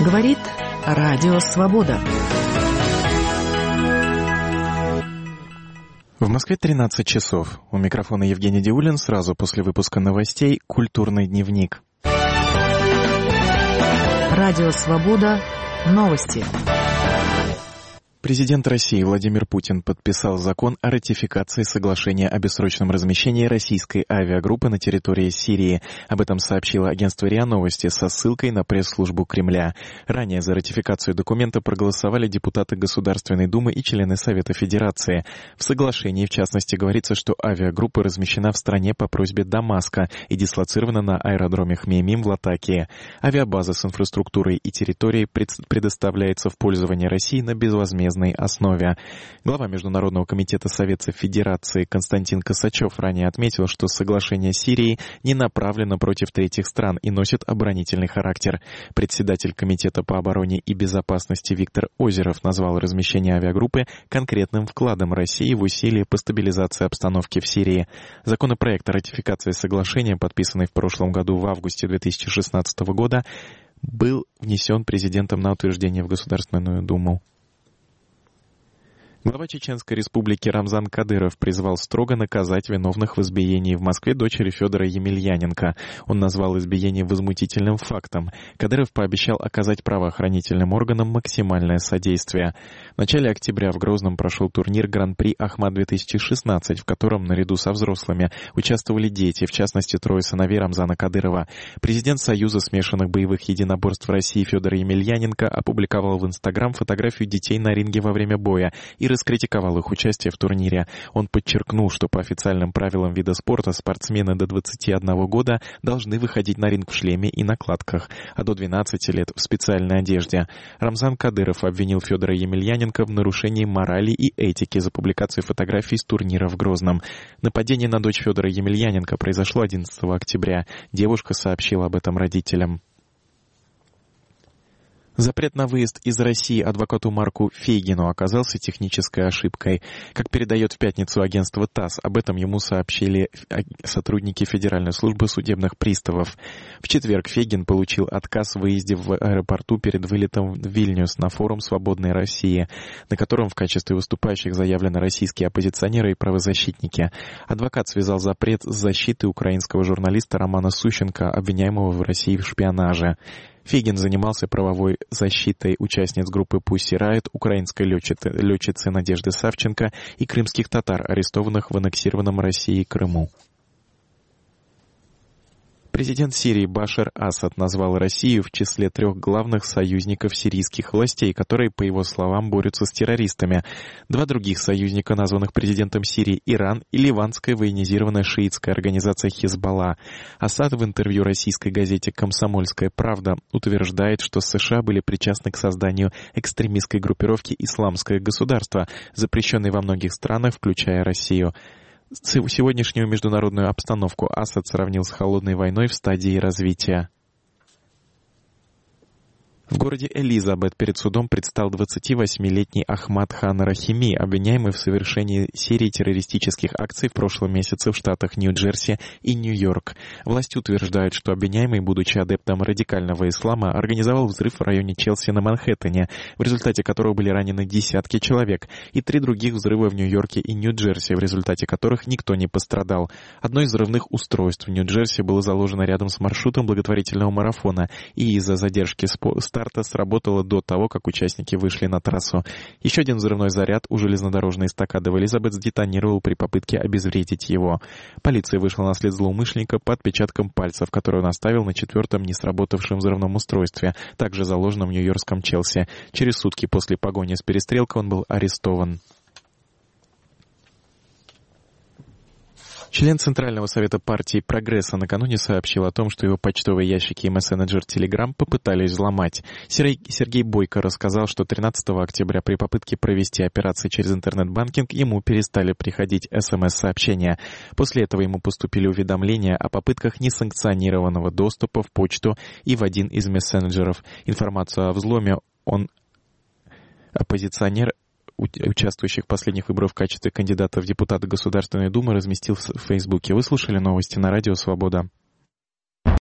Говорит Радио Свобода. В Москве 13 часов. У микрофона Евгений Диулин. Сразу после выпуска новостей «Культурный дневник». Радио Свобода. Новости. Президент России Владимир Путин подписал закон о ратификации соглашения о бессрочном размещении российской авиагруппы на территории Сирии. Об этом сообщило агентство РИА Новости со ссылкой на пресс-службу Кремля. Ранее за ратификацию документа проголосовали депутаты Государственной Думы и члены Совета Федерации. В соглашении, в частности, говорится, что авиагруппа размещена в стране по просьбе Дамаска и дислоцирована на аэродроме Хмеймим в Латакии. Авиабаза с инфраструктурой и территорией предоставляется в пользование России на безвозмездной основе. Глава Международного комитета Совета Федерации Константин Косачев ранее отметил, что соглашение с Сирией не направлено против третьих стран и носит оборонительный характер. Председатель Комитета по обороне и безопасности Виктор Озеров назвал размещение авиагруппы конкретным вкладом России в усилия по стабилизации обстановки в Сирии. Законопроект о ратификации соглашения, подписанный в прошлом году в августе 2016 года, был внесен президентом на утверждение в Государственную Думу. Глава Чеченской Республики Рамзан Кадыров призвал строго наказать виновных в избиении в Москве дочери Федора Емельяненко. Он назвал избиение возмутительным фактом. Кадыров пообещал оказать правоохранительным органам максимальное содействие. В начале октября в Грозном прошел турнир Гран-при Ахмат-2016, в котором наряду со взрослыми участвовали дети, в частности, трое сыновей Рамзана Кадырова. Президент Союза смешанных боевых единоборств России Федор Емельяненко опубликовал в Инстаграм фотографию детей на ринге во время боя и раскритиковал их участие в турнире. Он подчеркнул, что по официальным правилам вида спорта спортсмены до 21 года должны выходить на ринг в шлеме и накладках, а до 12 лет в специальной одежде. Рамзан Кадыров обвинил Федора Емельяненко в нарушении морали и этики за публикацию фотографий с турнира в Грозном. Нападение на дочь Федора Емельяненко произошло 11 октября. Девушка сообщила об этом родителям. Запрет на выезд из России адвокату Марку Фейгину оказался технической ошибкой. Как передает в пятницу агентство ТАСС, об этом ему сообщили сотрудники Федеральной службы судебных приставов. В четверг Фейгин получил отказ в выезде в аэропорту перед вылетом в Вильнюс на форум «Свободной России», на котором в качестве выступающих заявлены российские оппозиционеры и правозащитники. Адвокат связал запрет с защитой украинского журналиста Романа Сущенко, обвиняемого в России в шпионаже. Фейгин занимался правовой защитой участниц группы Pussy Riot, украинской летчицы Надежды Савченко и крымских татар, арестованных в аннексированном Россией Крыму. Президент Сирии Башар Асад назвал Россию в числе 3 главных союзников сирийских властей, которые, по его словам, борются с террористами. 2 других союзника, названных президентом Сирии, Иран и ливанская военизированная шиитская организация Хизбалла. Асад в интервью российской газете «Комсомольская правда» утверждает, что США были причастны к созданию экстремистской группировки «Исламское государство», запрещенной во многих странах, включая Россию. Сегодняшнюю международную обстановку Асад сравнил с холодной войной в стадии развития. В городе Элизабет перед судом предстал 28-летний Ахмад Хан Рахими, обвиняемый в совершении серии террористических акций в прошлом месяце в штатах Нью-Джерси и Нью-Йорк. Власти утверждают, что обвиняемый, будучи адептом радикального ислама, организовал взрыв в районе Челси на Манхэттене, в результате которого были ранены десятки человек, и 3 других взрыва в Нью-Йорке и Нью-Джерси, в результате которых никто не пострадал. Одно из взрывных устройств в Нью-Джерси было заложено рядом с маршрутом благотворительного марафона, и из-за задержки старта сработало до того, как участники вышли на трассу. Еще один взрывной заряд у железнодорожной эстакады в Элизабет сдетонировал при попытке обезвредить его. Полиция вышла на след злоумышленника по отпечаткам пальцев, которые он оставил на 4-м несработавшем взрывном устройстве, также заложенном в нью-йоркском Челси. Через сутки после погони с перестрелкой он был арестован. Член Центрального совета партии «Прогресса» накануне сообщил о том, что его почтовые ящики и мессенджер Telegram попытались взломать. Сергей Бойко рассказал, что 13 октября при попытке провести операции через интернет-банкинг ему перестали приходить СМС-сообщения. После этого ему поступили уведомления о попытках несанкционированного доступа в почту и в один из мессенджеров. Информацию о взломе оппозиционер, участвующих в последних выборах в качестве кандидата в депутаты Государственной Думы, разместил в Фейсбуке. Вы слушали новости на Радио Свобода.